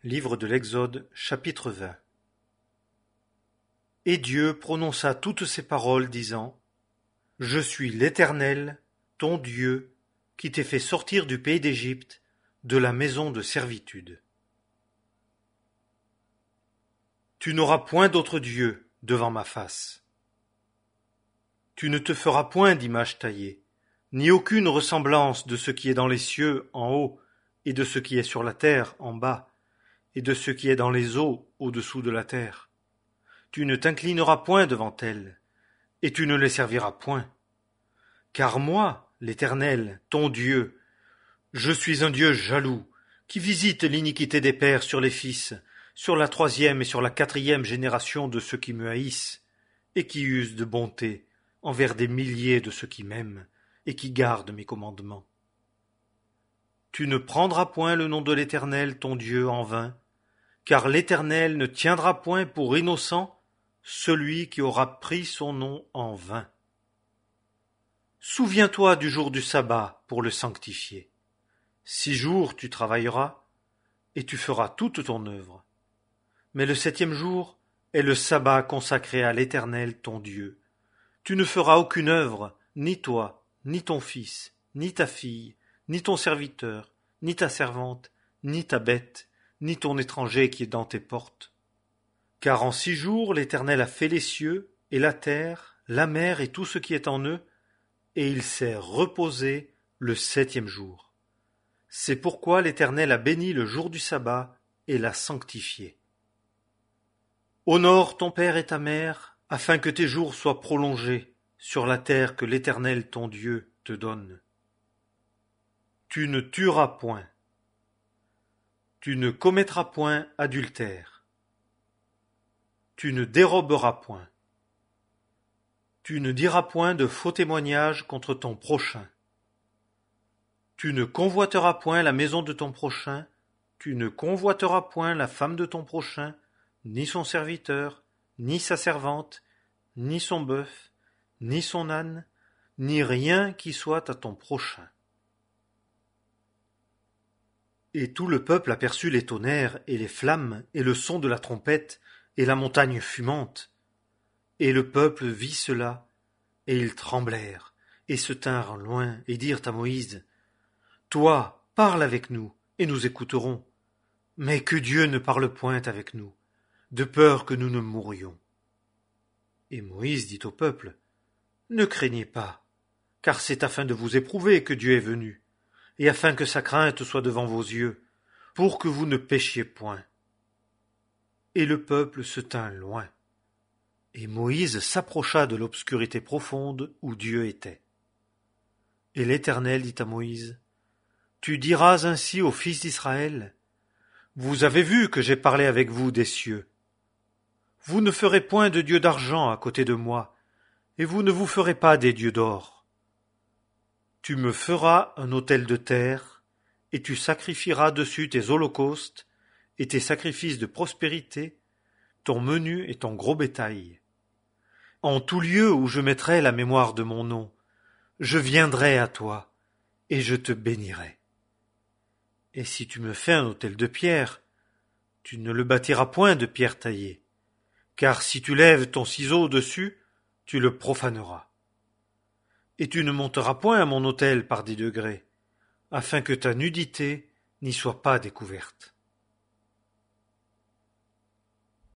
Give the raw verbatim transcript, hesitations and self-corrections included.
Livre de l'Exode, chapitre vingt. Et Dieu prononça toutes ces paroles, disant : Je suis l'Éternel, ton Dieu, qui t'ai fait sortir du pays d'Égypte, de la maison de servitude. Tu n'auras point d'autre Dieu devant ma face. Tu ne te feras point d'image taillée, ni aucune ressemblance de ce qui est dans les cieux en haut, et de ce qui est sur la terre en bas, et de ce qui est dans les eaux au-dessous de la terre. Tu ne t'inclineras point devant elles, et tu ne les serviras point. Car moi, l'Éternel, ton Dieu, je suis un Dieu jaloux, qui visite l'iniquité des pères sur les fils, sur la troisième et sur la quatrième génération de ceux qui me haïssent, et qui usent de bonté envers des milliers de ceux qui m'aiment, et qui gardent mes commandements. Tu ne prendras point le nom de l'Éternel, ton Dieu, en vain, car l'Éternel ne tiendra point pour innocent celui qui aura pris son nom en vain. Souviens-toi du jour du sabbat pour le sanctifier. Six jours tu travailleras, et tu feras toute ton œuvre. Mais le septième jour est le sabbat consacré à l'Éternel ton Dieu. Tu ne feras aucune œuvre, ni toi, ni ton fils, ni ta fille, ni ton serviteur, ni ta servante, ni ta bête, ni ton étranger qui est dans tes portes. Car en six jours l'Éternel a fait les cieux, et la terre, la mer et tout ce qui est en eux, et il s'est reposé le septième jour. C'est pourquoi l'Éternel a béni le jour du sabbat et l'a sanctifié. Honore ton père et ta mère, afin que tes jours soient prolongés sur la terre que l'Éternel ton Dieu te donne. Tu ne tueras point. Tu ne commettras point adultère. Tu ne déroberas point. Tu ne diras point de faux témoignages contre ton prochain. Tu ne convoiteras point la maison de ton prochain, tu ne convoiteras point la femme de ton prochain, ni son serviteur, ni sa servante, ni son bœuf, ni son âne, ni rien qui soit à ton prochain. Et tout le peuple aperçut les tonnerres et les flammes et le son de la trompette et la montagne fumante. Et le peuple vit cela, et ils tremblèrent, et se tinrent loin, et dirent à Moïse : Toi, parle avec nous, et nous écouterons. Mais que Dieu ne parle point avec nous, de peur que nous ne mourions. Et Moïse dit au peuple : Ne craignez pas, car c'est afin de vous éprouver que Dieu est venu, et afin que sa crainte soit devant vos yeux, pour que vous ne péchiez point. Et le peuple se tint loin. Et Moïse s'approcha de l'obscurité profonde où Dieu était. Et l'Éternel dit à Moïse : Tu diras ainsi aux fils d'Israël : Vous avez vu que j'ai parlé avec vous des cieux. Vous ne ferez point de dieu d'argent à côté de moi, et vous ne vous ferez pas des dieux d'or. Tu me feras un autel de terre, et tu sacrifieras dessus tes holocaustes et tes sacrifices de prospérité, ton menu et ton gros bétail. En tout lieu où je mettrai la mémoire de mon nom, je viendrai à toi, et je te bénirai. Et si tu me fais un autel de pierre, tu ne le bâtiras point de pierre taillée, car si tu lèves ton ciseau dessus, tu le profaneras. Et tu ne monteras point à mon autel par des degrés, afin que ta nudité n'y soit pas découverte.